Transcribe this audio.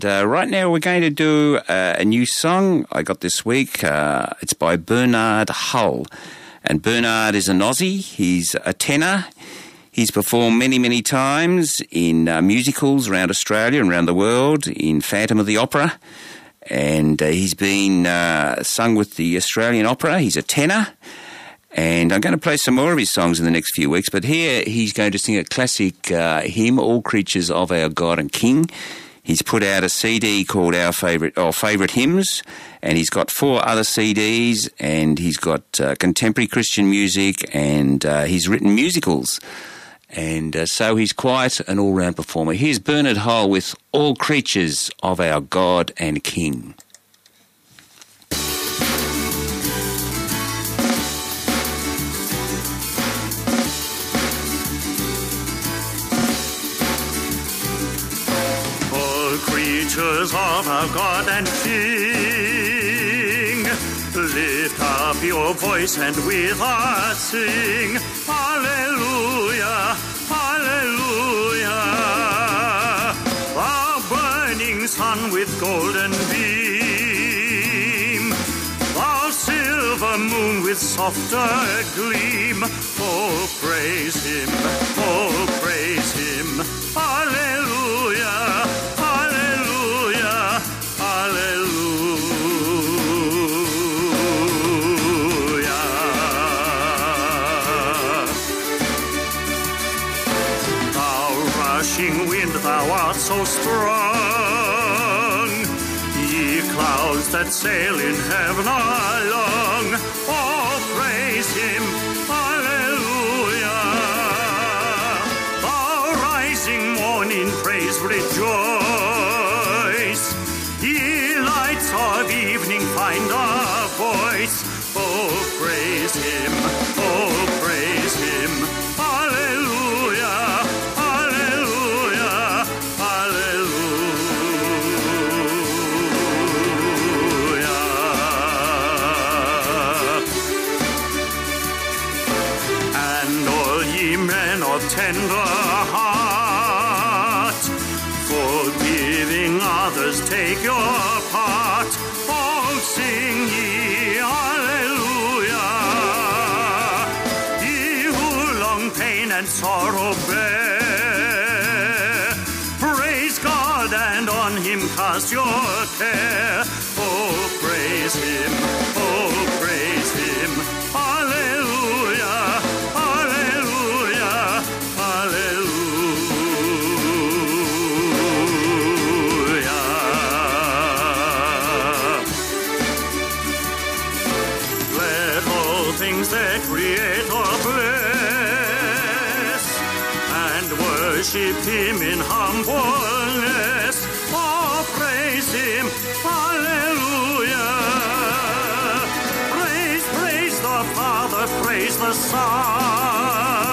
Right now we're going to do a new song I got this week. It's by Bernard Hull. And Bernard is an Aussie. He's a tenor. He's performed many, many times in musicals around Australia and around the world, in Phantom of the Opera. And he's been sung with the Australian Opera. He's a tenor. And I'm going to play some more of his songs in the next few weeks. But here he's going to sing a classic hymn, All Creatures of Our God and King. He's put out a CD called Our Favourite Hymns, and he's got 4 other CDs, and he's got contemporary Christian music, and he's written musicals. And so he's quite an all-round performer. Here's Bernard Hull with All Creatures of Our God and King. Creatures of our God and King, lift up your voice and with us sing, Hallelujah, Hallelujah. The burning sun with golden beam, the silver moon with softer gleam, oh praise him, Hallelujah. Wind, thou art so strong, ye clouds that sail in heaven along, oh praise him, hallelujah. The rising morning praise rejoice, ye lights of evening find a voice, oh praise him, hallelujah. Tender heart, forgiving others, take your part. Oh, sing ye hallelujah. Ye who long pain and sorrow bear, praise God and on him cast your care. Oh, praise him, hallelujah. Worship him in humbleness, oh praise him, hallelujah. Praise the Father, praise the Son,